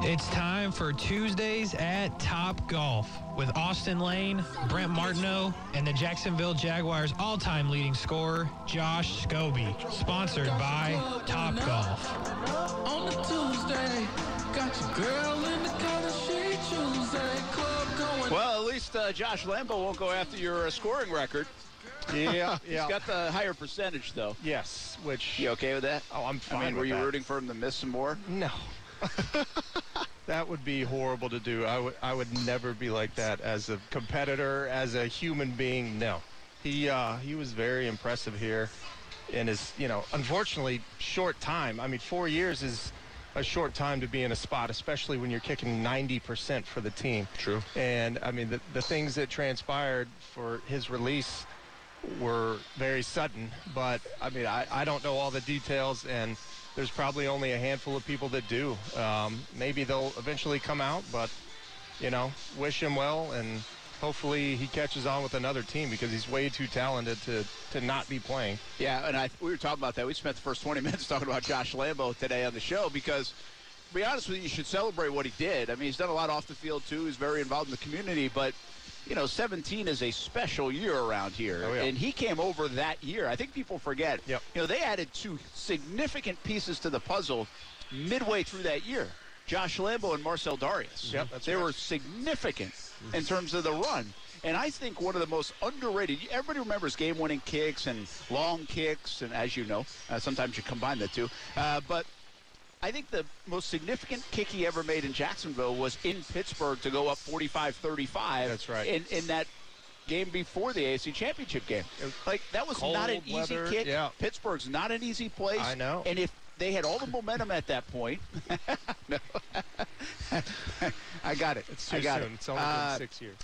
It's time for Tuesdays at Top Golf with Austin Lane, Brent Martineau, and the Jacksonville Jaguars' all-time leading scorer, Josh Scobie. Sponsored by Top Golf. On the Tuesday, got your girl in the color she Tuesday club going. Well, at least Josh Lambo won't go after your scoring record. Yeah, He's got the higher percentage, though. Yes, which... You okay with that? Oh, I'm fine I mean, with were you that. rooting for him to miss some more? No. That would be horrible to do. I would never be like that as a competitor, as a human being. No. He was very impressive here in his, unfortunately, short time. I mean, 4 years is a short time to be in a spot, especially when you're kicking 90% for the team. True. And, I mean, the things that transpired for his release were very sudden. But, I mean, I don't know all the details, and there's probably only a handful of people that do. Maybe they'll eventually come out, but, wish him well, and hopefully he catches on with another team because he's way too talented to not be playing. Yeah, and we were talking about that. We spent the first 20 minutes talking about Josh Lambo today on the show because, to be honest with you should celebrate what he did. I mean, he's done a lot off the field, too. He's very involved in the community, but 17 is a special year around here. Oh, yeah. And he came over that year. I think people forget. Yep. They added two significant pieces to the puzzle midway through that year. Josh Lambo and Marcel Darius. Yep, that's they right. were significant in terms of the run. And I think one of the most underrated, everybody remembers game-winning kicks and long kicks, and as you know, sometimes you combine the two. But I think the most significant kick he ever made in Jacksonville was in Pittsburgh to go up 45-35. That's right. In that game before the AFC Championship game. That was not an easy weather, kick. yeah. Pittsburgh's not an easy place. I know. And if they had all the momentum at that point. No. I got it. It's too I got soon. it. It's only been 6 years.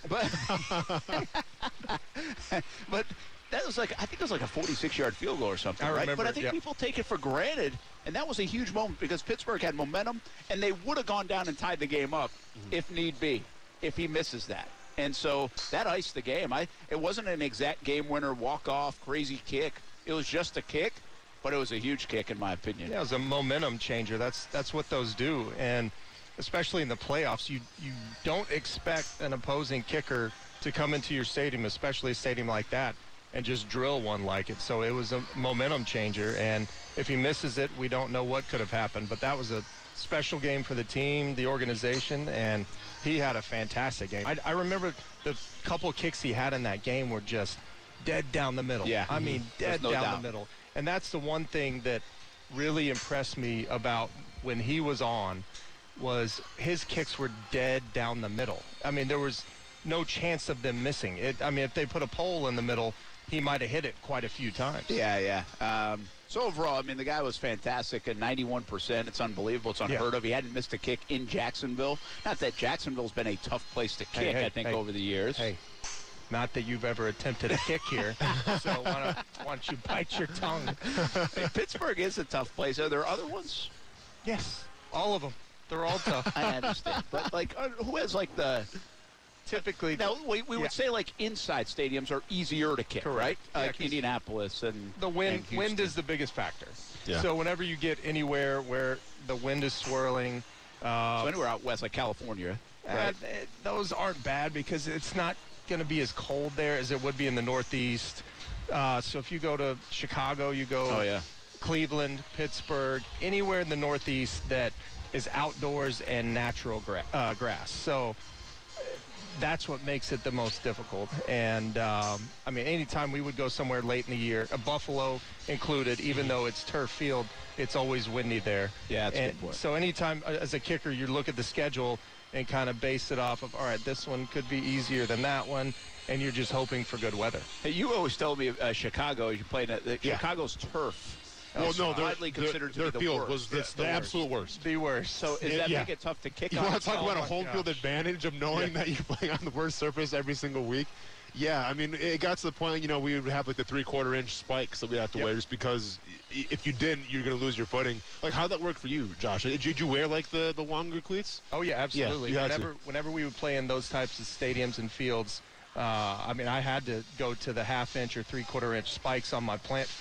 But that was I think it was like a 46-yard field goal or something, I right? remember But I it, think yep. people take it for granted, and that was a huge moment because Pittsburgh had momentum, and they would have gone down and tied the game up if need be, if he misses that. And so that iced the game. It wasn't an exact game winner, walk-off, crazy kick. It was just a kick, but it was a huge kick in my opinion. Yeah, it was a momentum changer. That's what those do. And especially in the playoffs, you don't expect an opposing kicker to come into your stadium, especially a stadium like that, and just drill one like it. So it was a momentum changer. And if he misses it, we don't know what could have happened. But that was a special game for the team, the organization, and he had a fantastic game. I remember the couple kicks he had in that game were just dead down the middle. Yeah. I mean, dead no down doubt. the middle. And that's the one thing that really impressed me about when he was on was his kicks were dead down the middle. I mean, there was no chance of them missing it. I mean, if they put a pole in the middle, he might have hit it quite a few times. Yeah. So overall, I mean, the guy was fantastic at 91%. It's unbelievable. It's unheard of. He hadn't missed a kick in Jacksonville. Not that Jacksonville's been a tough place to kick, I think, over the years. Hey, not that you've ever attempted a kick here. So why don't you bite your tongue? Hey, Pittsburgh is a tough place. Are there other ones? Yes, all of them. They're all tough. I understand. But, who has, the... Typically, Now, we would say, inside stadiums are easier to kick, right? Yeah, Like 'cause Indianapolis and the wind and wind is the biggest factor. Yeah. So whenever you get anywhere where the wind is swirling, So anywhere out west, like California, right? those aren't bad because it's not going to be as cold there as it would be in the Northeast. So if you go to Chicago, you go Oh, yeah. Cleveland, Pittsburgh, anywhere in the Northeast that is outdoors and natural grass. So that's what makes it the most difficult. And, anytime we would go somewhere late in the year, Buffalo included, even though it's turf field, it's always windy there. Yeah, that's a good point. So anytime as a kicker, you look at the schedule and kind of base it off of, all right, this one could be easier than that one, and you're just hoping for good weather. Hey, you always told me Chicago, you played at Chicago's turf. Well, no, widely considered to be their the field worst. was the absolute worst. The worst. So does that make it tough to kick You on? want to talk about a my home field gosh. advantage of knowing that you're playing on the worst surface every single week? Yeah, I mean, it got to the point, we would have the 3/4-inch spikes that we have to wear just because if you didn't, you're going to lose your footing. How'd that work for you, Josh? Did you wear, the longer cleats? Oh, yeah, absolutely. Yeah, you had to. Whenever we would play in those types of stadiums and fields, I had to go to the 1/2-inch or 3/4-inch spikes on my plant foot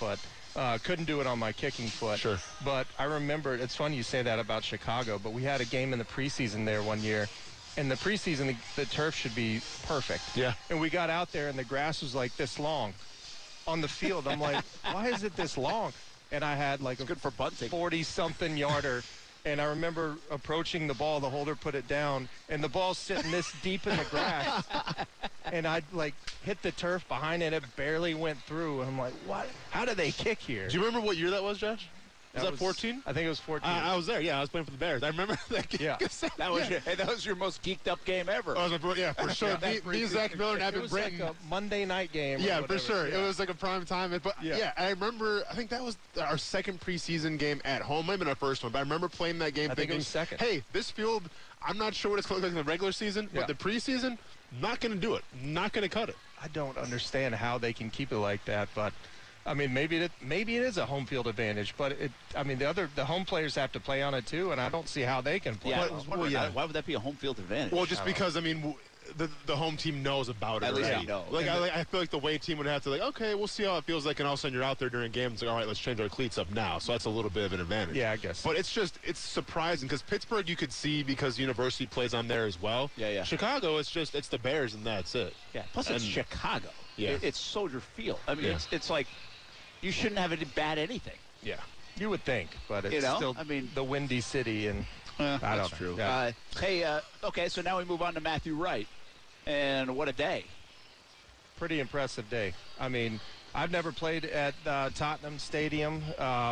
Couldn't do it on my kicking foot. Sure. But I remember, it's funny you say that about Chicago, but we had a game in the preseason there one year. In the preseason, the turf should be perfect. Yeah. And we got out there, and the grass was like this long on the field. I'm like, why is it this long? And I had like a Good for bunting. 40-something yarder. And I remember approaching the ball, the holder put it down, and the ball's sitting this deep in the grass. And I'd, like, hit the turf behind it. It barely went through. I'm like, what? How do they kick here? Do you remember what year that was, Josh? Was that 14? I think it was 14. I was there. Yeah, I was playing for the Bears. I remember that game. Yeah. That was your most geeked up game ever. Yeah, for sure. Me, Zach Miller, and It Evan was Britton. like a Monday night game. or Yeah, for whatever. sure. Yeah. It was like a prime time. But Yeah. I remember, I think that was our second preseason game at home. Might have been our first one, but I remember playing that game I think it thinking, was second. hey, this field, I'm not sure what it's going to look like in the regular season, Yeah. but the preseason, not going to do it. Not going to cut it. I don't understand how they can keep it like that, but I mean, maybe it is a home field advantage, but the home players have to play on it too, and I don't see how they can play. Yeah, on I was it. wondering, yeah. why would that be a home field advantage? Well, just because, I mean, the home team knows about it At least already. they know. Like, I feel like the away team would have to, like, okay, we'll see how it feels like, and all of a sudden you're out there during games, it's like, all right, let's change our cleats up now. So that's a little bit of an advantage. Yeah, I guess. But it's surprising because Pittsburgh you could see because University plays on there as well. Yeah. Chicago, it's the Bears and that's it. Yeah. Plus, it's And- Chicago. Yeah. It's Soldier Field. I mean, Yeah. it's like you shouldn't have any bad anything. Yeah. You would think, but it's still I mean- the Windy City, and I that's don't know. true. Yeah. Okay, so now we move on to Matthew Wright. And what a day. Pretty impressive day. I mean, I've never played at Tottenham Stadium.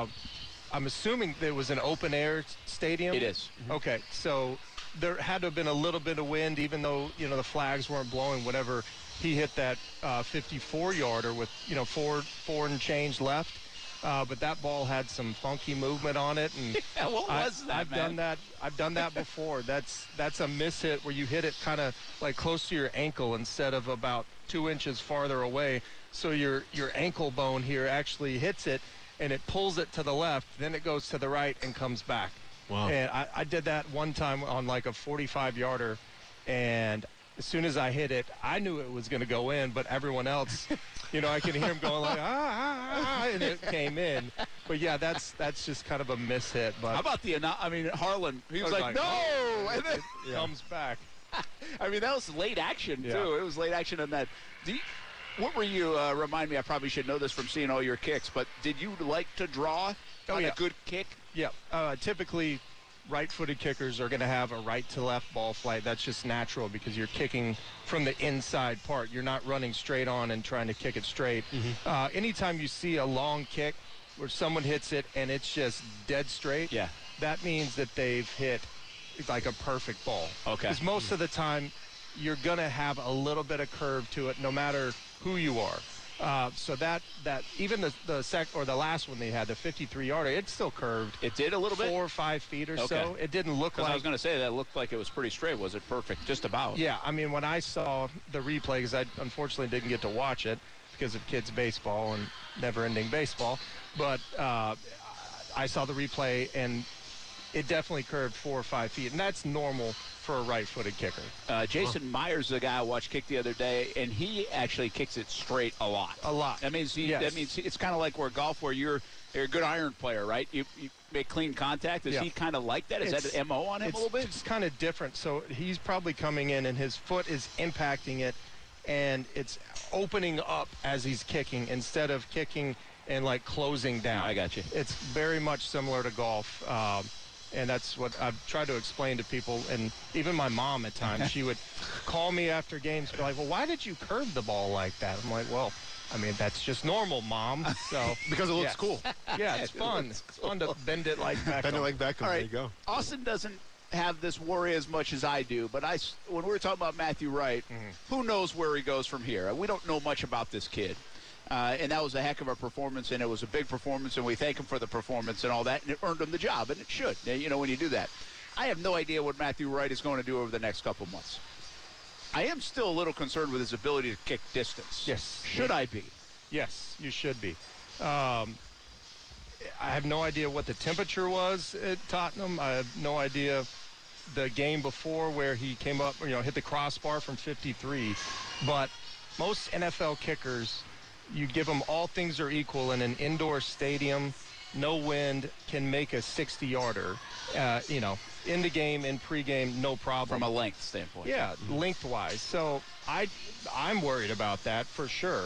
I'm assuming it was an open air stadium. It is. Okay, so there had to have been a little bit of wind, even though the flags weren't blowing. Whatever, he hit that 54-yarder with four and change left. But that ball had some funky movement on it, and Yeah, what was that, I've man? done that. I've done that before. That's a miss hit where you hit it kind of like close to your ankle instead of about 2 inches farther away. So your ankle bone here actually hits it, and it pulls it to the left. Then it goes to the right and comes back. Wow. And I did that one time on like a 45-yarder, and as soon as I hit it, I knew it was going to go in, but everyone else, I can hear him going like, and it came in. But yeah, that's just kind of a miss hit. But How about Harlan? He was I was like, like, no! And then, it comes back. that was late action, Yeah. too. It was late action on that. What were you, remind me, I probably should know this from seeing all your kicks, but did you like to draw on yeah. a good kick? Yeah, typically right-footed kickers are going to have a right-to-left ball flight. That's just natural because you're kicking from the inside part. You're not running straight on and trying to kick it straight. Anytime you see a long kick where someone hits it and it's just dead straight, Yeah. that means that they've hit like a perfect ball. Okay. Because most of the time you're going to have a little bit of curve to it no matter who you are. So that even the last one they had, the 53-yarder, it still curved. It did a little bit? 4 or 5 feet or Okay. so. It didn't look Because like. I was going to say that looked like it was pretty straight. Was it perfect? Just about. Yeah, I mean, when I saw the replay, because I unfortunately didn't get to watch it because of kids' baseball and never-ending baseball, but I saw the replay, and it definitely curved 4 or 5 feet, and that's normal for a right-footed kicker. Jason Myers, the guy I watched kick the other day, and he actually kicks it straight a lot. A lot. That means Yes. it's kind of like golf, where you're a good iron player, right? You make clean contact. Is Yeah. he kind of like that? Is that an MO on him a little bit? It's kind of different. So he's probably coming in, and his foot is impacting it, and it's opening up as he's kicking instead of kicking and like closing down. I got you. It's very much similar to golf. And that's what I've tried to explain to people, and even my mom at times, she would call me after games, be like, well, why did you curve the ball like that? I'm like, well, I mean, that's just normal, Mom. So Because it looks yes. cool. Yeah, it's fun. It's fun to bend it like Beckham. Bend it like Beckham. All There right. you go. Austin doesn't have this worry as much as I do, but when we were talking about Matthew Wright, who knows where he goes from here? We don't know much about this kid. And that was a heck of a performance, and it was a big performance, and we thank him for the performance and all that, and it earned him the job, and it should, when you do that. I have no idea what Matthew Wright is going to do over the next couple months. I am still a little concerned with his ability to kick distance. Yes. Should I be? Yes, you should be. I have no idea what the temperature was at Tottenham. I have no idea the game before where he came up, hit the crossbar from 53. But most NFL kickers, you give him all things are equal in an indoor stadium, no wind, can make a 60-yarder, in the game, in pregame, no problem. From a length standpoint. Yeah, lengthwise. So I'm worried about that for sure.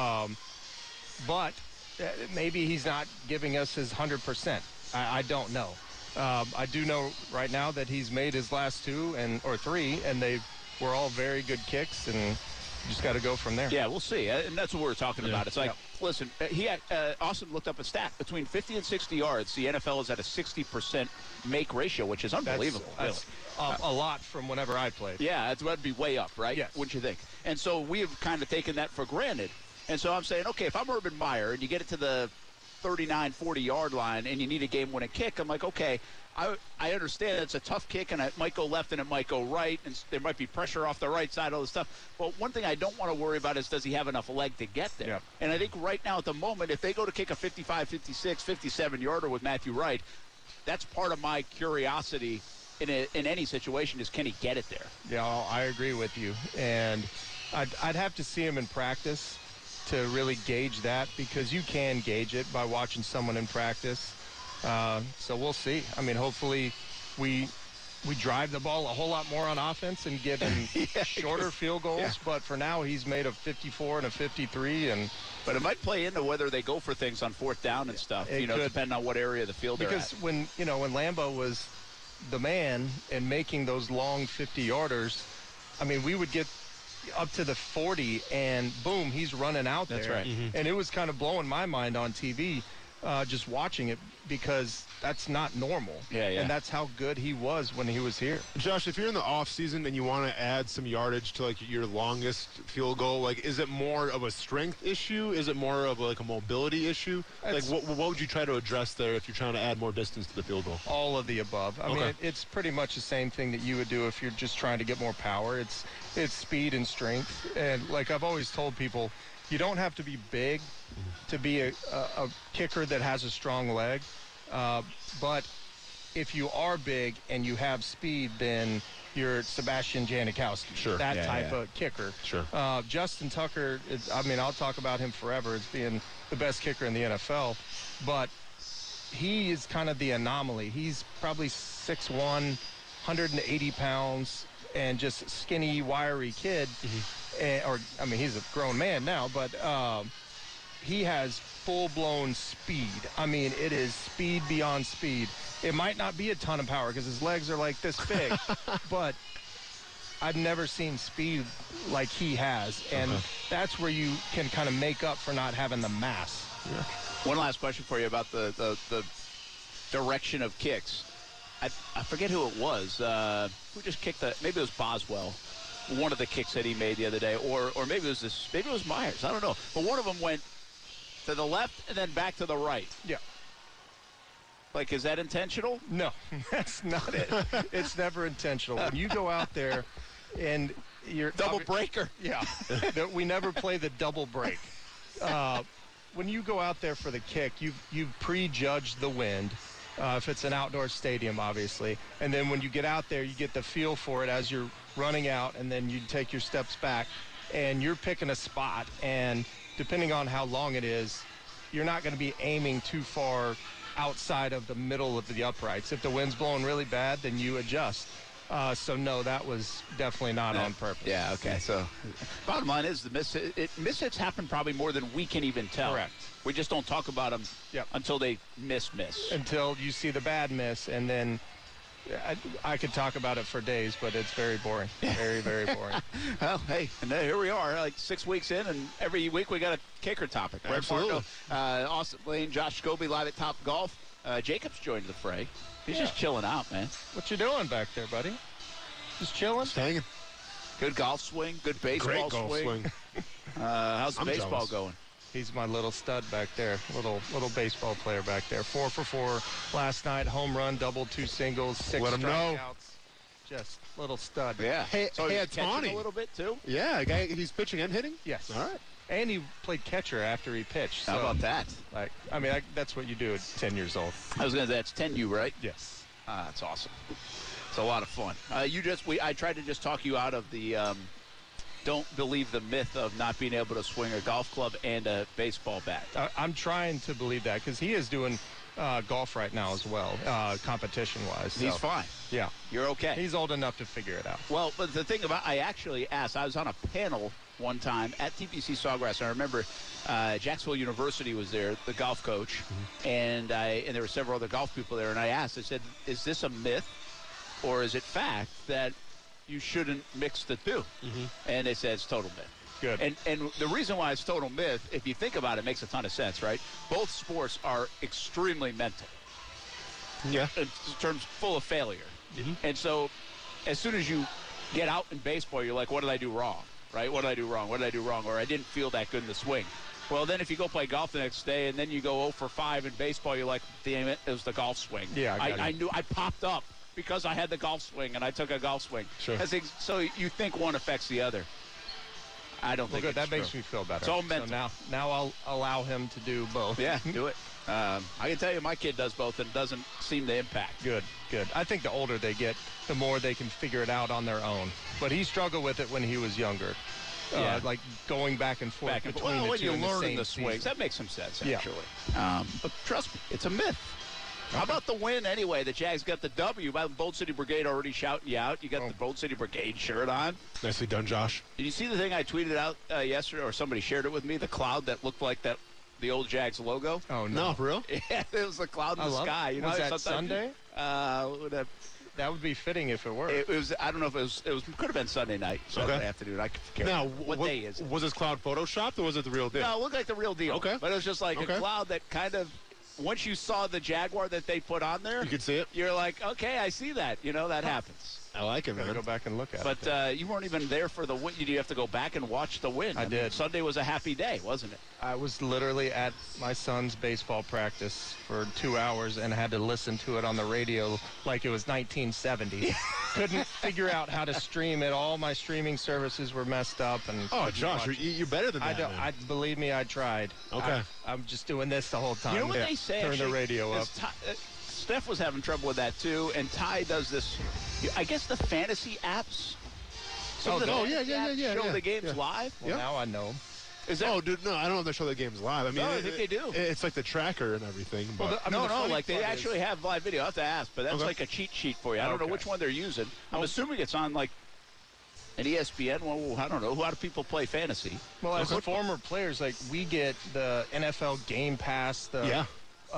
But maybe he's not giving us his 100%. I don't know. I do know right now that he's made his last 2 or 3, and they were all very good kicks, and you just got to go from there. Yeah, we'll see. And that's what we're talking about. It's like, listen, Austin looked up a stat. Between 50 and 60 yards, the NFL is at a 60% make ratio, which is unbelievable. That's a lot from whenever I played. Yeah, that'd be way up, right? Yes. Wouldn't you think? And so we have kind of taken that for granted. And so I'm saying, okay, if I'm Urban Meyer and you get it to the 39, 40-yard line and you need a game-winning kick, I'm like, okay, I understand it's a tough kick and it might go left and it might go right and there might be pressure off the right side, all this stuff. But one thing I don't want to worry about is does he have enough leg to get there? Yep. And I think right now at the moment, if they go to kick a 55, 56, 57-yarder with Matthew Wright, that's part of my curiosity in any situation is can he get it there? Yeah, I agree with you. And I'd have to see him in practice to really gauge that because you can gauge it by watching someone in practice. So we'll see. I mean, hopefully we drive the ball a whole lot more on offense and give him shorter field goals. Yeah. But for now, he's made a 54 and a 53. But it might play into whether they go for things on 4th down and stuff, depending on what area of the field they're at. Because when Lambeau was the man and making those long 50-yarders, I mean, we would get up to the 40 and boom, he's running out there. That's right. Mm-hmm. And it was kind of blowing my mind on TV just watching it because that's not normal. Yeah. And that's how good he was when he was here. Josh, if you're in the off season and you want to add some yardage to like your longest field goal, like is it more of a strength issue? Is it more of like a mobility issue? Like what would you try to address there if you're trying to add more distance to the field goal? All of the above. I mean, it's pretty much the same thing that you would do if you're just trying to get more power. It's speed and strength. And like I've always told people, you don't have to be big to be a kicker that has a strong leg. But if you are big and you have speed, then you're Sebastian Janikowski. Sure. That type of kicker. Sure. Justin Tucker, I'll talk about him forever as being the best kicker in the NFL. But he is kind of the anomaly. He's probably 6'1", 180 pounds, and just skinny, wiry kid. Mm-hmm. He's a grown man now, but he has full-blown speed. I mean, it is speed beyond speed. It might not be a ton of power because his legs are like this big, but I've never seen speed like he has, and that's where you can kind of make up for not having the mass. Yeah. One last question for you about the direction of kicks. I forget who it was. Who just kicked maybe it was Boswell. One of the kicks that he made the other day, or maybe it was Myers. I don't know. But one of them went to the left and then back to the right. Yeah. Like, is that intentional? No, that's not it. It's never intentional. When you go out there and you're double breaker. Yeah. We never play the double break. When you go out there for the kick, you've prejudged the wind. If it's an outdoor stadium, obviously. And then when you get out there, you get the feel for it as you're running out, and then you take your steps back, and you're picking a spot. And depending on how long it is, you're not going to be aiming too far outside of the middle of the uprights. If the wind's blowing really bad, then you adjust. So, no, that was definitely not on purpose. Yeah, okay. So, bottom line is the mishits happen probably more than we can even tell. Correct. We just don't talk about them until they miss. Until you see the bad miss, and then I could talk about it for days, but it's very boring. Very, very boring. Well, hey, and here we are, like 6 weeks in, and every week we got a kicker topic. Absolutely. Austin Lane, Josh Scobie live at Top Golf. Jacob's joined the fray. He's just chilling out, man. What you doing back there, buddy? Just chilling? Just hanging. Good golf swing, good baseball Great golf swing. How's the baseball jealous. Going? He's my little stud back there, little baseball player back there. 4 for 4 last night, home run, double, 2 singles, 6 Let him know. strikeouts. Just little stud. Yeah. Hey, so he's Tawny. catching a little bit too. Yeah, he's pitching and hitting. Yes. All right. And he played catcher after he pitched. So, How about that? That's what you do at 10 years old. I was going to say, that's 10U, right? Yes. That's awesome. It's a lot of fun. I tried to just talk you out of the don't believe the myth of not being able to swing a golf club and a baseball bat. I'm trying to believe that because he is doing golf right now as well, competition-wise. So, He's fine. Yeah. You're okay. He's old enough to figure it out. Well, but the thing about, I actually asked, I was on a panel one time at TPC Sawgrass, and I remember Jacksonville University was there, the golf coach, and there were several other golf people there, and I asked, I said, is this a myth or is it fact that you shouldn't mix the two? And they said it's total myth. Good. And the reason why it's total myth, if you think about it, makes a ton of sense, right? Both sports are extremely mental. Yeah. In terms full of failure. And so as soon as you get out in baseball, you're like, what did I do wrong? Right? What did I do wrong? What did I do wrong? Or I didn't feel that good in the swing. Well, then if you go play golf the next day and then you go 0 for 5 in baseball, you're like, damn it, it was the golf swing. Yeah, I knew I popped up because I had the golf swing and I took a golf swing. Sure. So you think one affects the other. I don't think Good. it's That true. makes me feel better. It's all mental. So now I'll allow him to do both. Yeah, do it. I can tell you my kid does both and doesn't seem to impact. Good. I think the older they get, the more they can figure it out on their own. But he struggled with it when he was younger. Yeah. Like going back and forth between well, the when two you in the learn same the swings, season. that makes some sense, Yeah. actually. But trust me, it's a myth. How about the win anyway? The Jags got the W. By the Bold City Brigade already shouting you out. You got the Bold City Brigade shirt on. Nicely done, Josh. Did you see the thing I tweeted out yesterday, or somebody shared it with me? The cloud that looked like the old Jags logo. Oh, No, no. for real? Yeah, it was a cloud in I the love sky. it. You know, Was that sometimes- Sunday? That would be fitting if it were. It was. I don't know if it was. Could have been Sunday night, Saturday Okay. afternoon. I could care. Now, what day is it? Was this cloud photoshopped or was it the real deal? No, it looked like the real deal. Okay. But it was just like a Okay. cloud that kind of, once you saw the Jaguar that they put on there, You could see it? you're like, okay, I see that. You know, that happens. I like it, Gotta man. go back and look at it. But you weren't even there for the win. You have to go back and watch the win. I mean, did. Sunday was a happy day, wasn't it? I was literally at my son's baseball practice for 2 hours and had to listen to it on the radio like it was 1970. Couldn't figure out how to stream it. All my streaming services were messed up. And Oh, couldn't Josh, watch it. you're better than I that, don't. man. I believe me. I tried. Okay. I'm just doing this the whole time. You know what they say? Turn actually, the radio up. is Steph was having trouble with that too, and Ty does this. I guess the fantasy apps. Some of the oh, yeah, fantasy yeah, apps yeah, Show yeah, the games yeah. live. Well, Yeah. now I know. Is that? Oh, dude, no, I don't know if they show the games live. I mean, No, I think they do. It's like the tracker and everything. But I mean, the no, funny like they part is- actually have live video. I have to ask, but that's Okay. like a cheat sheet for you. I don't know Okay. which one they're using. I'm assuming it's on like an ESPN. Well, I don't know. How do people play fantasy? Well, as former players, like we get the NFL Game Pass, the Yeah.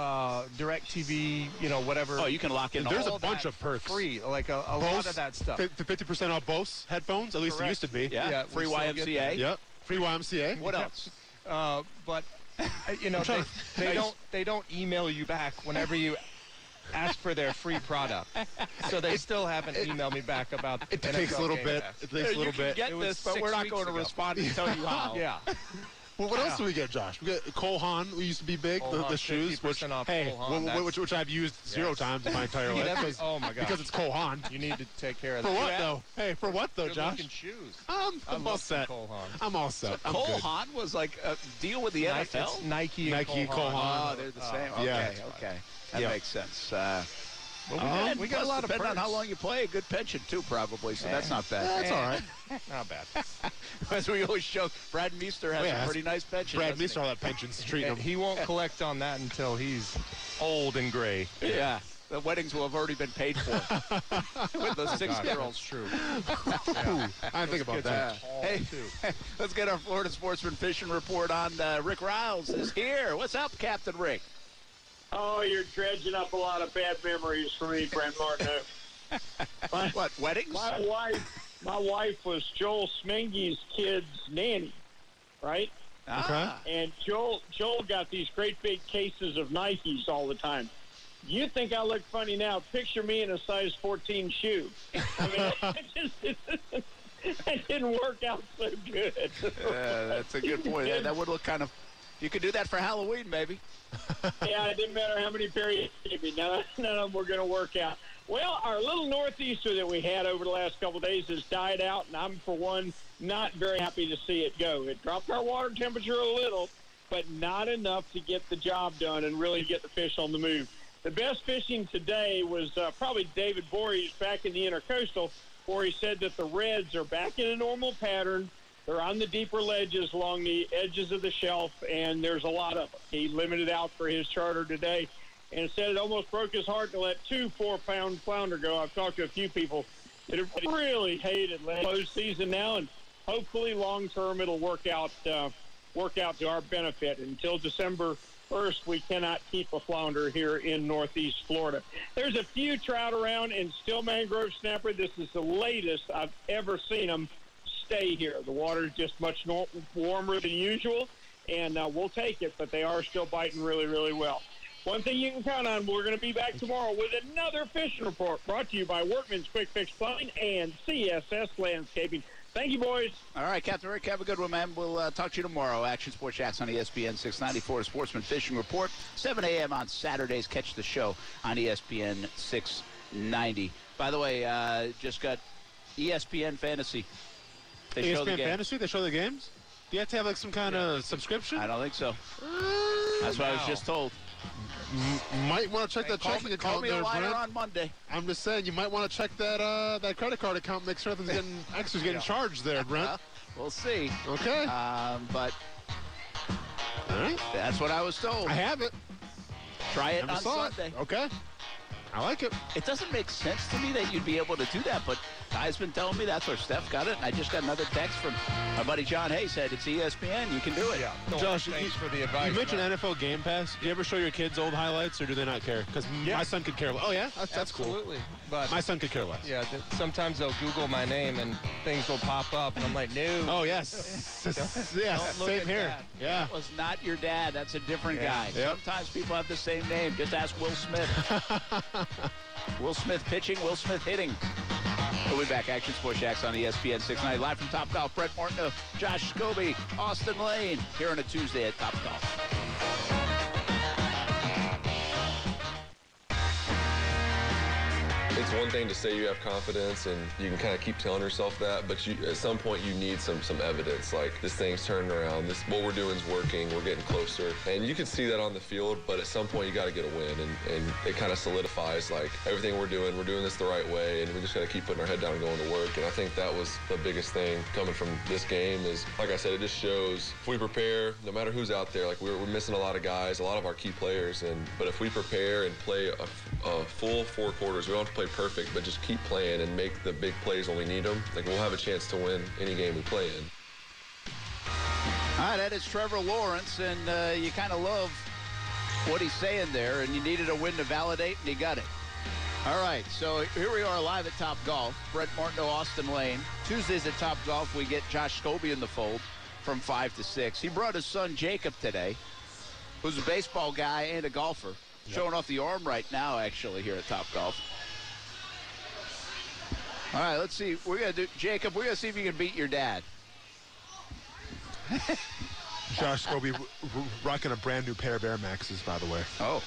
DirecTV, whatever. Oh, you can lock in There's all a bunch of perks. free, like a lot Bose, of that stuff. 50% off Bose headphones. At least Correct. it used to be. Yeah, Yeah, free we still get YMCA. that. Yep. Free YMCA. What else? But they don't email you back whenever you ask for their free product. So they still haven't emailed me back about. It NFL takes a little Game bit. Pass. It takes a You little can bit. get It was this, but 6 we're not weeks going to ago. respond and tell you how. Yeah. Well, what else do we get, Josh? We got Cole Haan, who used to be big, Cole the Haan, shoes, which, 50% off hey, Cole Haan, that's- which I've used zero Yes. times in my entire Yeah, life. that's- because- oh my gosh. Because it's Cole Haan. You need to take care of For that. what, though? Hey, for what, though, Good Josh? looking shoes. I'm I all love some set. Cole Haan. I'm all set. I'm Cole good. Haan was like a deal with the NFL. It's Nike and Nike, Cole Cole Haan. Haan. Oh, they're the same. yeah. Okay, okay. That Yeah. makes sense. But we got a lot of depending on perks. how long you play, a good pension too, probably. So that's not bad. That's all right. Not bad. As we always joke, Brad Meester has Yeah, a pretty nice pension. Brad doesn't Meester, all that pension's treating And him. he won't collect on that until he's old and gray. he? Yeah. The weddings will have already been paid for with the 6-year-olds. True. I think about that. Hey, let's get our Florida Sportsman Fishing Report on. Rick Riles is here. What's up, Captain Rick? Oh, you're dredging up a lot of bad memories for me, Brent Martineau. What, weddings? My wife was Joel Smingy's kid's nanny, right? Ah, And Joel got these great big cases of Nikes all the time. You think I look funny now? Picture me in a size 14 shoe. I mean, it didn't work out so good. that's a good point. That would look kind of. You could do that for Halloween, maybe. Yeah, it didn't matter how many pairs you gave me. None of them were going to work out. Well, our little northeaster that we had over the last couple of days has died out, and I'm, for one, not very happy to see it go. It dropped our water temperature a little, but not enough to get the job done and really get the fish on the move. The best fishing today was probably David Voorhees back in the Intercoastal, where he said that the reds are back in a normal pattern. They're on the deeper ledges along the edges of the shelf, and there's a lot of them. He limited out for his charter today and said it almost broke his heart to let 2 4-pound flounder go. I've talked to a few people that have really hated postseason now, and hopefully long-term it'll work out to our benefit. Until December 1st, we cannot keep a flounder here in Northeast Florida. There's a few trout around and still mangrove snapper. This is the latest I've ever seen them stay here. The water is just much warmer than usual, and we'll take it, but they are still biting really, really well. One thing you can count on, we're going to be back tomorrow with another fishing report brought to you by Workman's Quick Fix Plumbing and CSS Landscaping. Thank you, boys. All right, Captain Rick, have a good one, man. We'll talk to you tomorrow. Action Sports Jacks on ESPN 690 Florida Sportsman Fishing Report. 7 a.m. on Saturdays. Catch the show on ESPN 690. By the way, just got ESPN Fantasy. They show the ESPN game. Fantasy, they show the games? Do you have to have like some kind of subscription? I don't think so. That's what I was just told. Might want to check that checking account Call me a there, liner Brent. on Monday. I'm just saying, you might want to check that credit card account, make sure nothing's getting extra's getting charged there, Brent. Well, we'll see. Okay. But All right. that's what I was told. I have it. Try it Never on saw Sunday. it. Okay. I like it. It doesn't make sense to me that you'd be able to do that, but Ty's been telling me that's where Steph got it. And I just got another text from my buddy John Hay, said it's ESPN. You can do it. Yeah. Josh, thanks for the advice. You mentioned NFL Game Pass. Do you ever show your kids old highlights, or do they not care? Because my son could care less. Oh, yeah? That's cool. Absolutely. But My son could care less. yeah, sometimes they'll Google my name and things will pop up, and I'm like, no. Oh, yes. Yeah, Don't look same at here. that. Yeah. That was not your dad. That's a different guy. Yep. Sometimes people have the same name. Just ask Will Smith. Will Smith pitching, Will Smith hitting. We'll be back. Action Sports Jacks on ESPN 690. Live from Top Golf. Brett Martineau, Josh Scobie, Austin Lane. Here on a Tuesday at Top Golf. It's one thing to say you have confidence and you can kind of keep telling yourself that, but at some point you need some evidence, like this thing's turning around, what we're doing is working, we're getting closer. And you can see that on the field, but at some point you got to get a win, and it kind of solidifies like everything we're doing this the right way, and we just got to keep putting our head down and going to work. And I think that was the biggest thing coming from this game is, like I said, it just shows if we prepare, no matter who's out there, like we're missing a lot of guys, a lot of our key players, but if we prepare and play a full 4 quarters, we don't have to play perfect, but just keep playing and make the big plays when we need them. Like, we'll have a chance to win any game we play in. All right, that is Trevor Lawrence, and you kind of love what he's saying there, and you needed a win to validate, and he got it. All right, so here we are live at Top Golf. Brett Martineau, Austin Lane. Tuesdays at Top Golf, we get Josh Scobie in the fold from 5 to 6. He brought his son Jacob today, who's a baseball guy and a golfer. Showing off the arm right now, actually, here at Top Golf. All right, let's see. We're going to do, Jacob, we're going to see if you can beat your dad. Josh Scobie rocking a brand new pair of Air Maxes, by the way. Oh.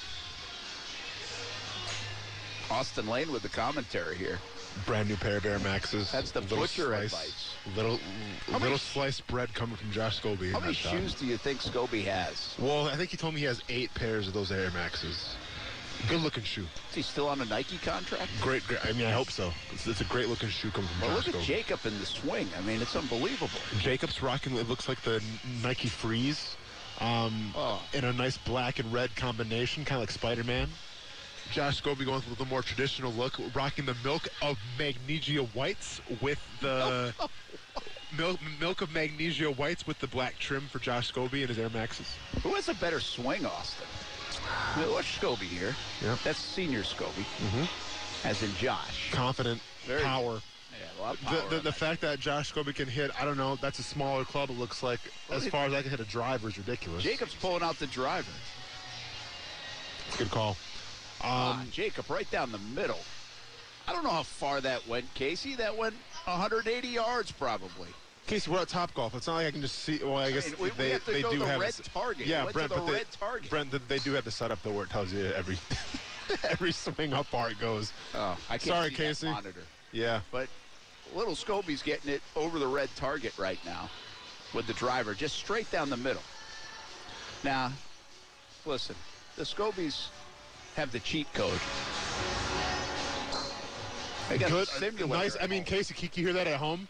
Austin Lane with the commentary here. Brand new pair of Air Maxes. That's the Little butcher slice, advice. Little sliced bread coming from Josh Scobie. How many shoes do you think Scobie has? Well, I think he told me he has 8 pairs of those Air Maxes. Good-looking shoe. Is he still on a Nike contract? Great. I mean, I hope so. It's a great-looking shoe coming from Well, Josh look at Scobie. Jacob in the swing. I mean, it's unbelievable. Jacob's rocking, it looks like the Nike Freeze in a nice black and red combination, kind of like Spider-Man. Josh Scobie going with a more traditional look, rocking the Milk of Magnesia whites with the milk of Magnesia whites with the black trim for Josh Scobie and his Air Maxes. Who has a better swing, Austin? Watch Scobie here. Yep. That's senior Scobie, as in Josh. Confident, Very power. Yeah, a lot of power. The fact that Josh Scobie can hit, I don't know, that's a smaller club, it looks like. As far as I can hit a driver is ridiculous. Jacob's pulling out the driver. Good call. Jacob right down the middle. I don't know how far that went, Casey. That went 180 yards probably. Casey, we're at Top Golf. It's not like I can just see. Well, I guess we they have to go do the have red target. Yeah, Went Brent, to the but red target. Brent, they do have the setup though, where it tells you every every swing how far it goes. Oh, I can't Sorry, see Casey. that monitor. Yeah. But little Scobie's getting it over the red target right now with the driver, just straight down the middle. Now, listen, the Scobies have the cheat code. They got Good, the simulator. nice. I mean, at home. Casey, can you hear that at home?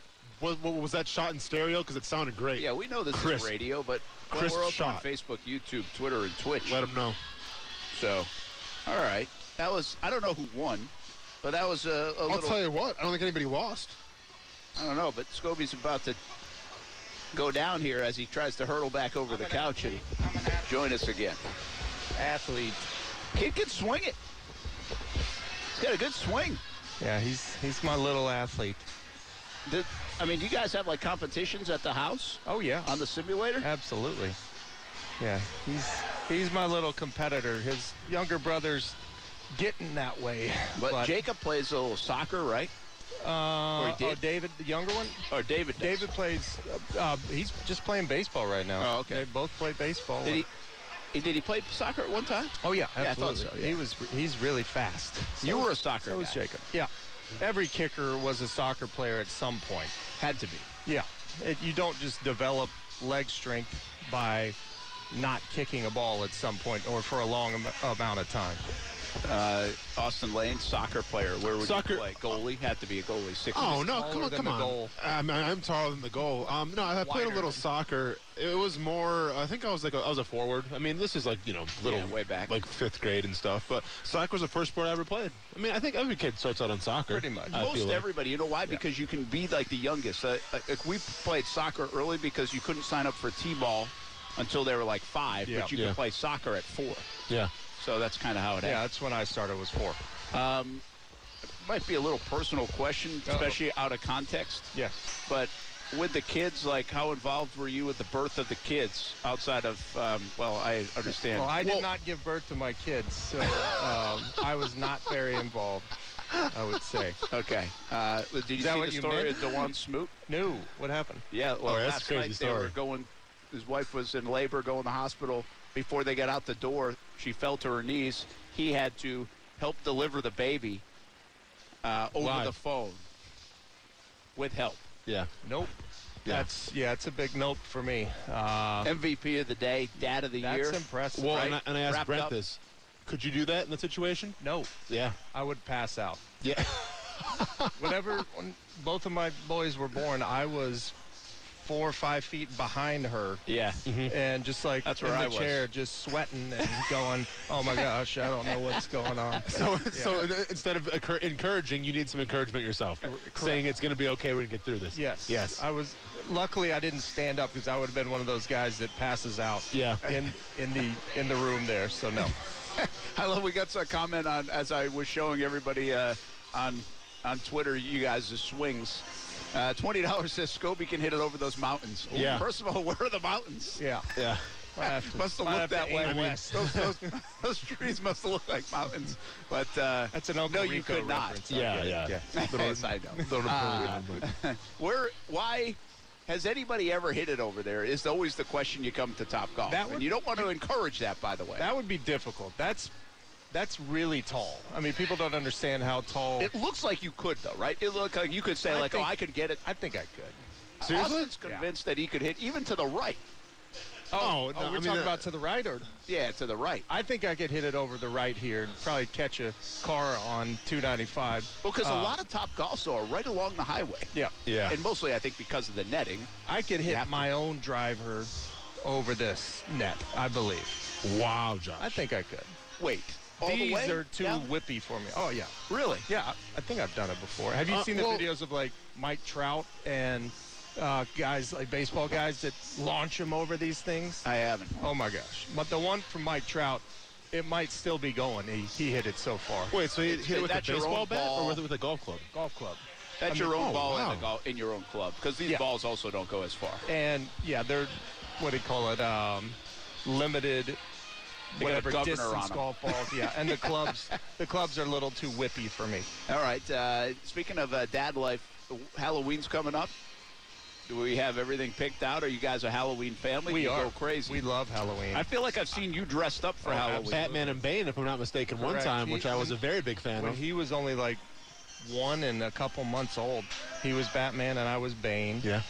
what was that shot in stereo? Because it sounded great. Yeah, we know this Crisp. is radio, but Crisp we're open shot. on Facebook, YouTube, Twitter, and Twitch. Let them know. So, all right. That was, I don't know who won, but that was a I'll little, tell you what. I don't think anybody lost. I don't know, but Scobie's about to go down here as he tries to hurdle back over the couch and join us again. Athlete. Kid can swing it. He's got a good swing. Yeah, he's my little athlete. Do you guys have like competitions at the house Oh yeah, on the simulator? absolutely. Yeah, he's my little competitor. His younger brother's getting that way. But Jacob plays a little soccer, right? Or he did? David, the younger one. Or David does. David plays. He's just playing baseball right now. Oh, okay. They both play baseball. Did he play soccer at one time? Oh yeah, Yeah, I thought absolutely. so, yeah. He's really fast. You were a soccer So was guy. Jacob. Yeah, every kicker was a soccer player at some point. Had to be. Yeah, you don't just develop leg strength by not kicking a ball at some point or for a long amount of time. Austin Lane, soccer player. Where would Soccer- you play? Goalie? Had to be a goalie. 6 Oh, no, taller than come the on. goal. I'm taller than the goal. No, I played a Wider little than- soccer. It was more, I think I was a forward. I mean, this is like, little, Yeah, way back. like 5th grade and stuff. But soccer was the first sport I ever played. I mean, I think every kid starts out on soccer. Pretty much. I Most feel like. everybody. You know why? Because you can be like the youngest. Like we played soccer early because you couldn't sign up for T-ball until they were like 5, Yeah. but you Yeah. could play soccer at 4. Yeah. So that's kind of how it Yeah, happened. that's when I started. Was 4. Might be a little personal question, especially out of context. Yes. But with the kids, like how involved were you with the birth of the kids outside of, I understand. Well, I did not give birth to my kids, so I was not very involved, I would say. Okay. Did you Is that see what the you story meant? of Dewan Smoot? No, what happened? Yeah, well, that's a last crazy night they story. were going, his wife was in labor, going to the hospital. Before they got out the door, she fell to her knees. He had to help deliver the baby over Live. the phone with help. Yeah. Nope. Yeah. It's a big nope for me. MVP of the day, Dad of the That's Year. impressive. Well, Right. and I asked Wrapped Brent up. this. Could you do that in that situation? No, Yeah. I would pass out. Yeah. When both of my boys were born, I was 4 or 5 feet behind her. Yeah. And just like That's in where the I was. chair, just sweating and going, oh my gosh, I don't know what's going on. So instead of encouraging, you need some encouragement yourself. Saying it's going to be okay, we're going to get through this. Yes. Yes. Luckily, I didn't stand up because I would have been one of those guys that passes out. Yeah. In the room there. So no. I love we got a comment on, as I was showing everybody on Twitter, you guys, the swings. $20 says Scobie can hit it over those mountains. Yeah. First of all, where are the mountains? Yeah. Yeah. Must have might looked have that to way. aim west. Those trees must have looked like mountains. But That's an Uncle no, you Rico could not. reference. I Yeah, get it. yeah. Yes, I know. Throw Napoleon, but- Why has anybody ever hit it over there? Is always the question you come to Top Golf. That would- and you don't want to encourage that, by the way. That would be difficult. That's really tall. I mean, people don't understand how tall. It looks like you could, though, right? It looked like you could say, I think- I could get it. I think I could. Seriously? Austin's convinced that he could hit even to the right. Oh, we're talking about to the right, or Yeah, to the right. I think I could hit it over the right here and probably catch a car on 295. Well, because a lot of Top Golfs are right along the highway. Yeah. Yeah. And mostly, I think, because of the netting. I could hit my own driver over this net, I believe. Wow, Josh. I think I could. Wait, all These the way? are too down? whippy for me. Oh, yeah. Really? Yeah, I think I've done it before. Have you seen the well- videos of, like, Mike Trout and guys, like baseball guys that launch them over these things? I haven't. Oh, my gosh. But the one from Mike Trout, it might still be going. He hit it so far. Wait, so you hit it with a That's your baseball own bat ball. or with a golf club? Golf club. That's your own oh, ball wow. in your own club. Because these Yeah. balls also don't go as far. And, yeah, they're, what do you call it, limited, got a whatever governor on distance 'em. golf balls. Yeah, and the clubs are a little too whippy for me. All right. Speaking of dad life, Halloween's coming up. Do we have everything picked out? Are you guys a Halloween family? We You are. go crazy. We love Halloween. I feel like I've seen you dressed up for Halloween. Batman and Bane, if I'm not mistaken, one Correct. time, which I was a very big fan When of. he was only like 1 and a couple months old, he was Batman and I was Bane. Yeah.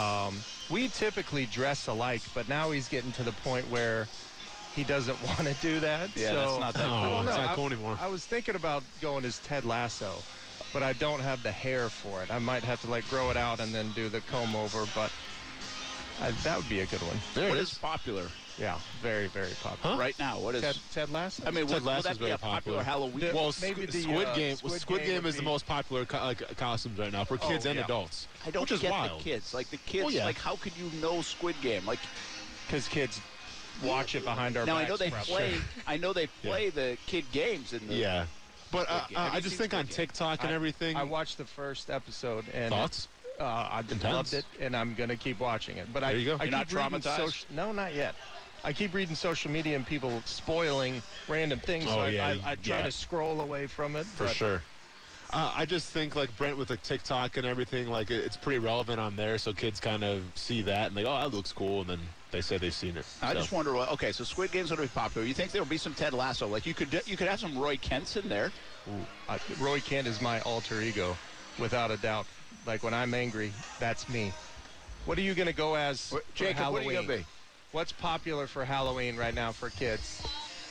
We typically dress alike, but now he's getting to the point where he doesn't want to do that. Yeah, so, that's not that Oh, cool. it's no, not cool anymore. I was thinking about going as Ted Lasso. but I don't have the hair for it. I might have to like grow it out and then do the comb over, but that would be a good one. What is popular Yeah, very, very popular. right now? What is Ted Lasso? I mean, Ted would Lasso's that be very a popular popular. Halloween? Well, maybe the, Squid Game. Squid Game would is the be- most popular costumes right now for kids and yeah. adults. I don't which is get wild. the kids. Like the kids, Well, yeah. like how could you know Squid Game? Like Because kids watch it behind our now, backs. I know they probably. play. I know they play the kid games in the. Yeah, but Squid Game. Have I you just seen think on Squid Game? TikTok and everything. I watched the first episode and Thoughts? I Intense? loved it, and I'm gonna keep watching it. But There you go. I You're not keep reading traumatized? No, not yet. I keep reading social media and people spoiling random things. Oh, so yeah, I try yeah. to scroll away from it. For but sure. I just think like Brent with like TikTok and everything, like it's pretty relevant on there, so kids kind of see that and they go, "Oh, that looks cool," and then they say they've seen it. I So, just wonder. Okay, so Squid Game's going to be popular. You think there will be some Ted Lasso? Like you could have some Roy Kents in there. Roy Kent is my alter ego, without a doubt. Like when I'm angry, that's me. What are you gonna go as for Jacob, what Halloween? are you going to be? What's popular for Halloween right now for kids?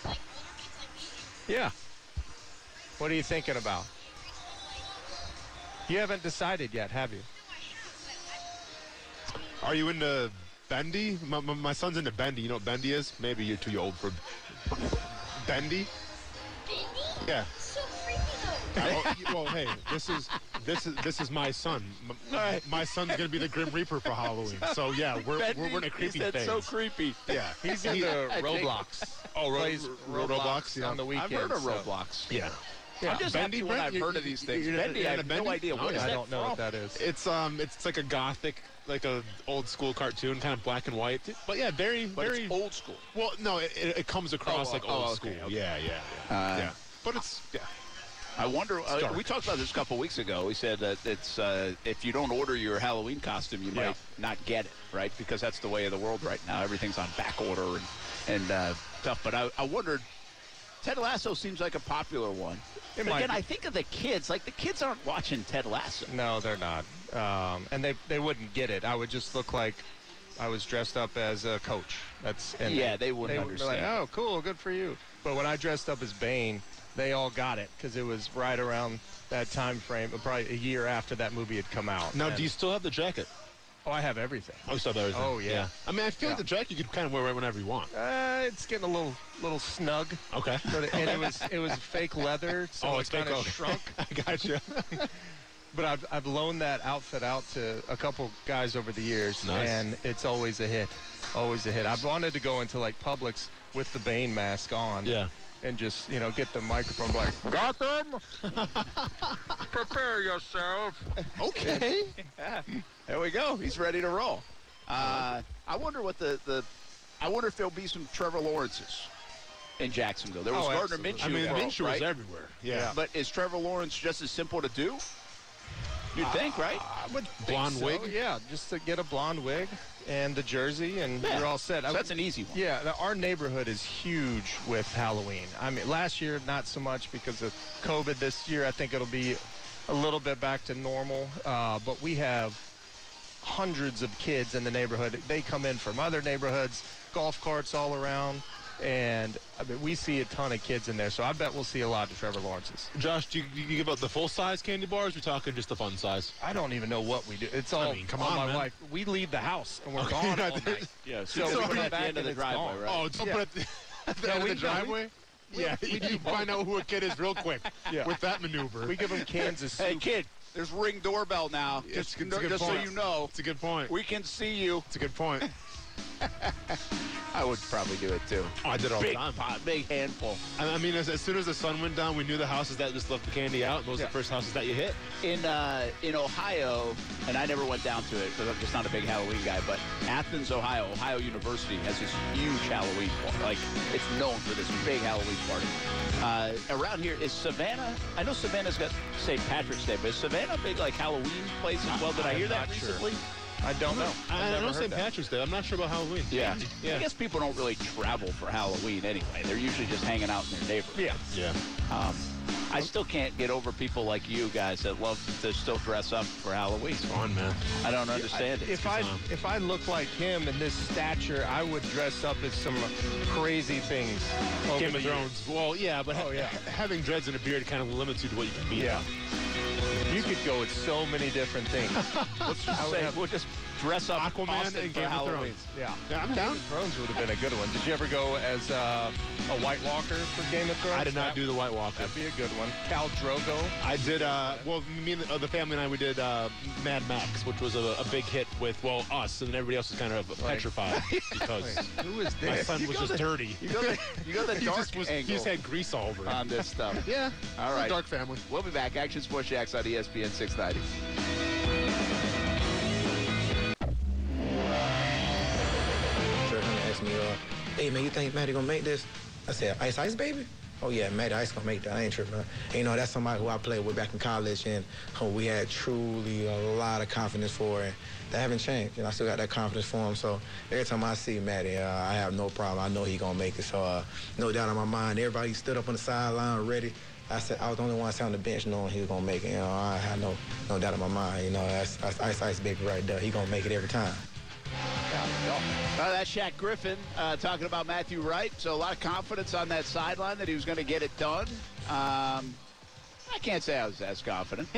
Yeah. What are you thinking about? You haven't decided yet, have you? Are you into Bendy? My son's into Bendy. You know what Bendy is? Maybe you're too old for Bendy. Yeah. Well, hey, this is my son. My son's gonna be the Grim Reaper for Halloween. So yeah, we're in a creepy He said phase. so creepy. Yeah, He's into Roblox. Oh, Plays Roblox, yeah. on the I've weekend. heard of so- Roblox. yeah. I'm just Bendy, happy when Brent, I've you- heard of these things. you're Bendy, I into have no Bendy? idea. Oh, What is yeah. I that don't know from? what that is. It's like a gothic, like a old school cartoon, kind of black and white. But yeah, very But very it's old school. Well, no, it comes across like old okay, school. okay. Yeah. Yeah. But it's I wonder. dark. We talked about this a couple weeks ago. We said that it's if you don't order your Halloween costume, you might not get it, right? Because that's the way of the world right now. Everything's on back order and stuff. But I wondered. Ted Lasso seems like a popular one. But might again, be. I think of the kids. Like the kids aren't watching Ted Lasso. No, they're not. And they wouldn't get it. I would just look like I was dressed up as a coach. They wouldn't Be like, understand. oh, cool, good for you. But when I dressed up as Bane, they all got it because it was right around that time frame, probably a year after that movie had come out. now. And- Do you still have the jacket? Oh, I have everything. Oh, you still have everything. Oh, yeah. I mean, I feel like the jacket you could kind of wear it whenever you want. It's getting a little snug. Okay. And it was fake leather, so it's it kind fake. of shrunk. I got you. But I've loaned that outfit out to a couple guys over the years, Nice. and it's always a hit. Always a hit. I've wanted to go into like Publix with the Bane mask on. Yeah. And just, get the microphone like, got them? Prepare yourself. Okay. There we go. He's ready to roll. I wonder what I wonder if there'll be some Trevor Lawrences in Jacksonville. There was Oh, Gardner absolutely. Minshew. I mean, there, Minshew right? was everywhere. Yeah. But is Trevor Lawrence just as simple to do? You'd think, right? I would think Blonde so, wig? Yeah, just to get a blonde wig and the jersey, and Yeah. you're all set. So that's an easy one. Yeah, our neighborhood is huge with Halloween. I mean, last year not so much because of COVID. This year I think it'll be a little bit back to normal. But we have hundreds of kids in the neighborhood. They come in from other neighborhoods, golf carts all around, and I mean, we see a ton of kids in there. So I bet we'll see a lot of Trevor Lawrences. Josh, do you give out the full size candy bars? We're talking just the fun size. I don't even know what we do. It's all come all on, my man. wife. We leave the house and we're Okay. gone all night. Yeah. So you we put come it at the back end of and the it's driveway, gone. right? Oh, don't Yeah. put it at the end of the driveway? Yeah, you find out who a kid is real quick with that maneuver. We give them Kansas Hey, soup. kid, there's Ring doorbell now. It's Just, a good just so point. you know, It's a good point. we can see you. It's a good point. I would probably do it too. Oh, I did it all the Big time. pot, big handful. I mean, as soon as the sun went down, we knew the houses that just left the candy out. Those are the first houses that you hit. In Ohio, and I never went down to it because I'm just not a big Halloween guy, but Athens, Ohio University has this huge Halloween party. Like, it's known for this big Halloween party. Around here is Savannah. I know Savannah's got St. Patrick's Day, but is Savannah a big, like, Halloween place as well? Did I hear that not sure. recently? I don't know. I I've know never St. heard that. Patrick's Day. I'm not sure about Halloween. Yeah. Yeah. I guess people don't really travel for Halloween anyway. They're usually just hanging out in their neighborhood. Yeah. Yeah. I still can't get over people like you guys that love to still dress up for Halloween. It's fun, man. I don't understand it. If I look like him in this stature, I would dress up as some crazy things. over Game the of years. Thrones. Well, yeah, but Oh, yeah. having dreads and a beard kind of limits you to what you can be. Yeah. You could go with so many different things. Let's just say we'll just dress up Aquaman Austin and for Game of Halloween. Thrones. Yeah. Yeah, I'm down. Thrones would have been a good one. Did you ever go as a White Walker for Game of Thrones? I did not do the White Walker. That'd be a good one. Khal Drogo. I did, well, me and the family and I, we did Mad Max, which was a big hit with, well, us, and then everybody else was kind of petrified because Who is my this? son was just dirty. You go the He dark just, angle he just had grease all over him. on this stuff. Yeah. All right. Dark family. We'll be back. Action Sports Jacks on ESPN 690. Asked me, hey man, you think Matty gonna make this? I said, Ice baby? Oh yeah, Matty Ice gonna make that. I ain't tripping. And, you know, that's somebody who I played with back in college and who we had truly a lot of confidence for, and that haven't changed. And I still got that confidence for him. So every time I see Matty, I have no problem. I know he gonna make it. So no doubt in my mind. Everybody stood up on the sideline ready. I said I was the only one sitting on the bench knowing he was gonna make it. You know, I had no doubt in my mind. You know, that's Ice baby right there. He gonna make it every time. That's Shaq Griffin talking about Matthew Wright. So a lot of confidence on that sideline that he was going to get it done. I can't say I was as confident.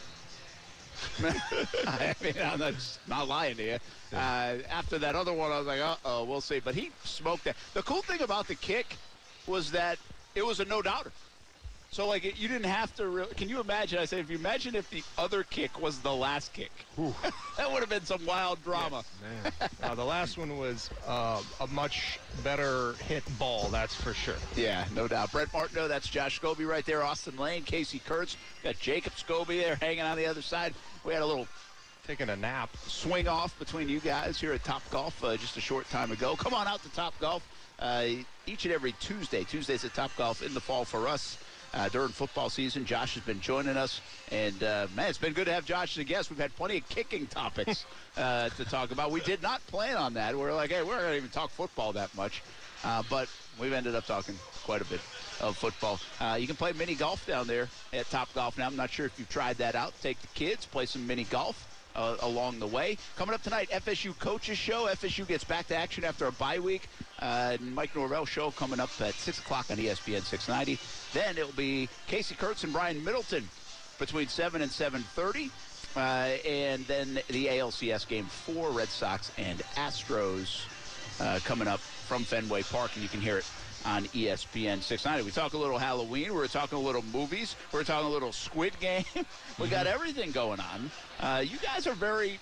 I mean, I'm not lying to you. After that other one, I was like, uh-oh, we'll see. But he smoked that. The cool thing about the kick was that it was a no-doubter. So, like, you didn't have to can you imagine? I said, if you imagine if the other kick was the last kick. That would have been some wild drama. Yeah, the last one was a much better hit ball, that's for sure. Yeah, no doubt. Brent Martineau, that's Josh Scobie right there. Austin Lane, Casey Kurtz. Got Jacob Scobie there hanging on the other side. We had a little taking a nap swing off between you guys here at Top Golf just a short time ago. Come on out to Top Golf each and every Tuesday. Tuesdays at Top Golf in the fall for us. During football season, Josh has been joining us, and man, it's been good to have Josh as a guest. We've had plenty of kicking topics to talk about. We did not plan on that. We're like, hey, we're not going to even talk football that much, but we've ended up talking quite a bit of football. You can play mini golf down there at Top Golf now. I'm not sure if you've tried that out. Take the kids, play some mini golf along the way. Coming up tonight, FSU Coaches Show. FSU gets back to action after a bye week. Mike Norvell Show coming up at 6 o'clock on ESPN 690. Then it'll be Casey Kurtz and Brian Middleton between 7 and 7:30. And then the ALCS Game 4, Red Sox and Astros coming up from Fenway Park, and you can hear it on ESPN 690. We talk a little Halloween. We're talking a little movies. We're talking a little Squid Game. We got everything going on. You guys are very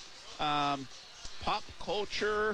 pop culture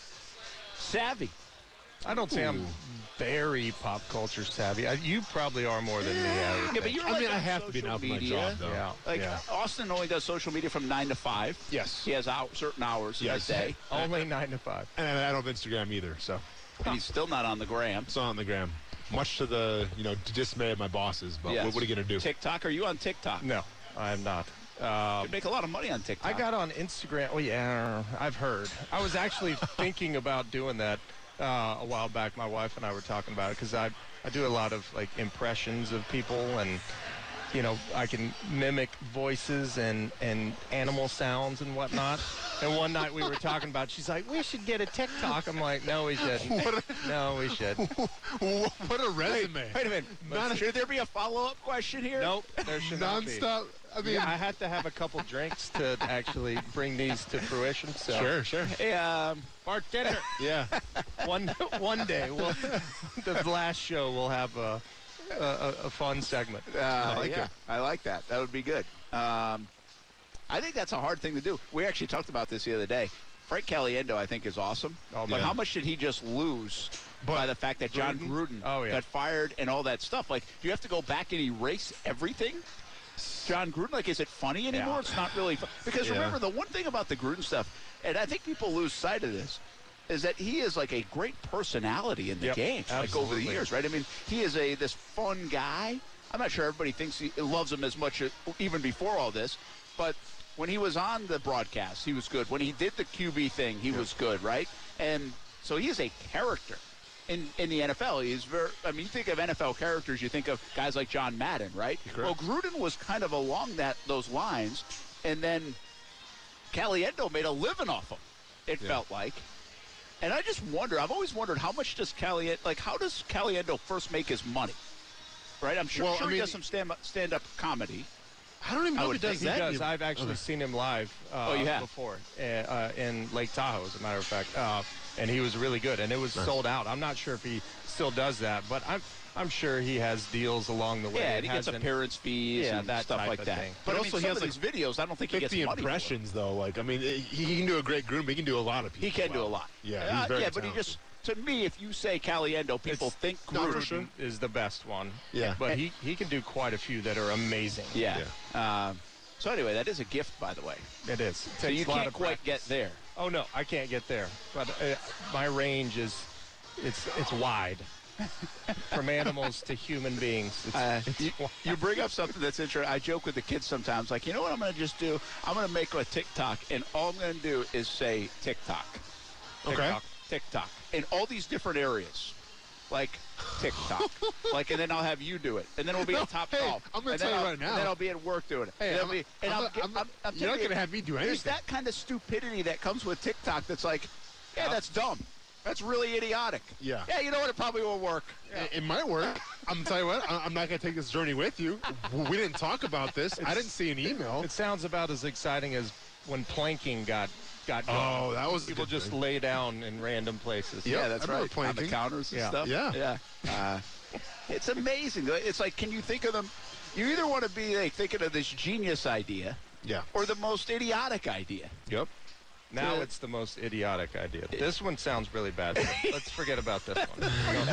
savvy. I don't say I'm very pop culture savvy. You probably are more than me. Yeah, but you're I mean, on I have to be now for my job, though. Yeah. Like, Austin only does social media from 9 to 5. Yes. He has certain hours in the day. Only 9 to 5. And I don't have Instagram either, so. And he's still not on the gram. It's not on the gram. Much to the, dismay of my bosses, but Yes. what are you going to do? TikTok? Are you on TikTok? No, I'm not. You make a lot of money on TikTok. I got on Instagram. Oh, yeah, I've heard. I was actually thinking about doing that a while back. My wife and I were talking about it because I do a lot of, like, impressions of people, and, I can mimic voices and animal sounds and whatnot. And one night we were talking about, she's like, we should get a TikTok. I'm like, no, we shouldn't. No, we should. What a resume. Wait a minute. Should there be a follow-up question here? Nope, there should not be. Nonstop. I mean, I had to have a couple drinks to actually bring these to fruition. So. Sure. Hey, Bartender. Yeah. One day, the last show, we'll have a fun segment. I like that. That would be good. I think that's a hard thing to do. We actually talked about this the other day. Frank Caliendo, I think, is awesome. But how much did he just lose by the fact that John Gruden got fired and all that stuff? Like, do you have to go back and erase everything? John Gruden, like, is it funny anymore? Yeah. It's not really fun. Because remember, the one thing about the Gruden stuff, and I think people lose sight of this, is that he is like a great personality in the game, like over the years, right? I mean, he is this fun guy. I'm not sure everybody thinks he loves him as much even before all this, but when he was on the broadcast, he was good. When he did the QB thing, he was good, right? And so he is a character in the NFL. He is very. I mean, you think of NFL characters, you think of guys like John Madden, right? Well, Gruden was kind of along those lines, and then Caliendo made a living off him. It felt like. And I just wonder, I've always wondered, how much does how does Caliendo first make his money? Right? I'm sure he does some stand-up comedy. I don't even know if would he does think that. He does. I've actually seen him live you have? before in Lake Tahoe, as a matter of fact, and he was really good, and it was sold out. I'm not sure if he still does that, but I'm sure he has deals along the way. Yeah, It and he gets hasn't- appearance fees Yeah, and that stuff type like of that. thing. But But also, also he he has has, these videos. I don't think he gets 50 money for. impressions, though. Like, I mean, he can do a great groom. He can do a lot of people. He can do a well. lot. Yeah, he's very yeah, but he talented. just, to me, if you say Caliendo, people think not for Gruden. sure. is the best one. Yeah. But he can do quite a few that are amazing. Yeah. So anyway, that is a gift, by the way. It is. So you Takes a lot can't of quite get practice. there. Oh no, I can't get there. But my range is it's wide. From animals to human beings. You bring up something that's interesting. I joke with the kids sometimes, like, you know what I'm going to just do? I'm going to make a TikTok, and all I'm going to do is say TikTok. Okay. TikTok. In all these different areas. Like, TikTok. Like, and then I'll have you do it. And then we'll be at Top Hey, Golf. I'm gonna And tell then you I'll- right now. And then I'll be at work doing it. Hey, And I'm you're not telling going you, to have me do anything. there's that kind of stupidity that comes with TikTok that's like, yeah, that's dumb. That's really idiotic. Yeah. Yeah, you know what? It probably won't work. It might work. I'm going to tell you what. I'm not going to take this journey with you. We didn't talk about this. I didn't see an email. It sounds about as exciting as when planking got going. Oh, that was a People good just thing. lay down in random places. Yep, Yeah, that's I remember right. On the planking. counters and Yeah. stuff. Yeah. It's amazing. It's like, can you think of them? You either want to be like thinking of this genius idea Yeah. or the most idiotic idea. Yep. Now Yeah. it's the most idiotic idea. This one sounds really bad. Let's forget about this one.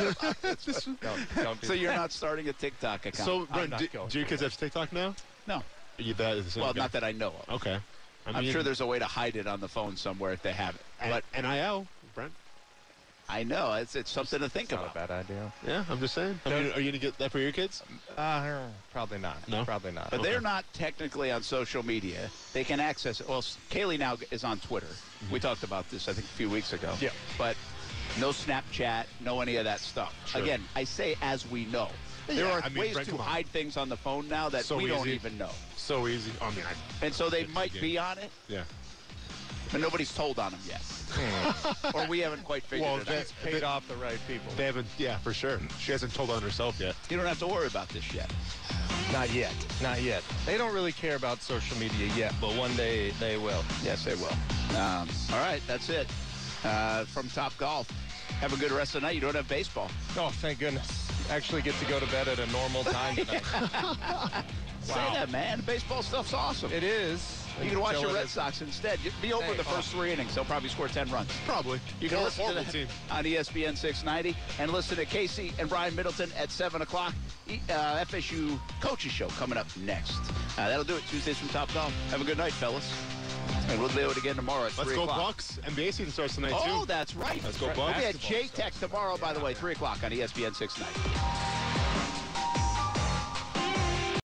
Don't do So you're that. not starting a TikTok account. So, Brent, not do going your kids have TikTok now? no. Are you that? is the same Well, guy? not that I know of. Okay. I'm sure there's a way to hide it on the phone somewhere if they have it. But NIL, Brent. I know it's something to think It's not about. a bad idea. Yeah, I'm just saying. I mean, are you going to get that for your kids? Probably not. No? Probably not. But they're not technically on social media. They can access it. Well, Kaylee now is on Twitter. We talked about this, I think, a few weeks ago. Yeah. But no Snapchat, no any of that stuff. Sure. Again, I say as we know. There Yeah, are I mean, ways Brent, to come on. hide things on the phone now that So we don't easy. even know. So easy. I mean, And so they It's might the be game. on it, yeah. but nobody's told on them yet. or we haven't quite figured Well, it that- out. Paid off the right people. They haven't, yeah, for sure. She hasn't told on herself yet. You don't have to worry about this yet. Not yet. Not yet. They don't really care about social media yet, but one day they will. Yes, they will. All right, that's it from Top Golf. Have a good rest of the night. You don't have baseball. Oh, thank goodness. Actually get to go to bed at a normal time tonight. Say that, man. Baseball stuff's awesome. It is. You can watch Until the it Red isn't. Sox instead. Be over Hey, the first 3 innings. They'll probably score 10 runs. Probably. You can listen to horrible that team. on ESPN 690 and listen to Casey and Brian Middleton at 7 o'clock. FSU Coaches Show coming up next. That'll do it. Tuesdays from Top Golf. Have a good night, fellas. And we'll do it again tomorrow at Let's 3 go o'clock. Bucks. NBA season starts tonight, Oh, too. that's right. Let's go We'll Bucks. be at J-Tech tomorrow, by the way, 3 o'clock on ESPN 690.